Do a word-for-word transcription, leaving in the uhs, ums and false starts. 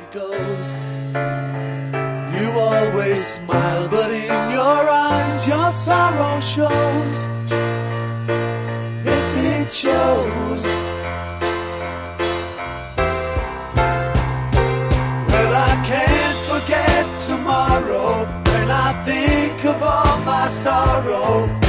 it goes. You always smile, but in your eyes your sorrow shows. Yes, it shows. Well, I can't forget tomorrow when I think of all my sorrow.